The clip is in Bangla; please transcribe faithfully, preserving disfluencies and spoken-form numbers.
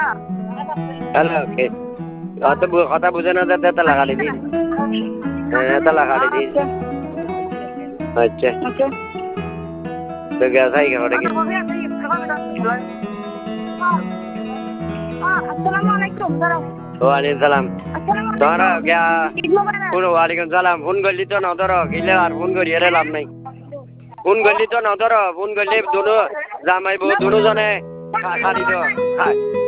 হ্যালো ওকে অত কথা বুঝে না যাতে তা লাগালি দিন হ্যাঁ তা লাগালি দিন আচ্ছা তো গ্যাস আই গেল নাকি আসসালামু আলাইকুম দাঁড়াও ওয়ালাইকুম সালাম ধরো গিয়া ওয়ালাইকুম সালাম ফোন করলি তো না ধরো গেলে আর ফোন করি আরে লাভ নাই ফোন করলি তো না ধরো ফোন করলে দুনো জামাই বউ দুনো জনে খালি তো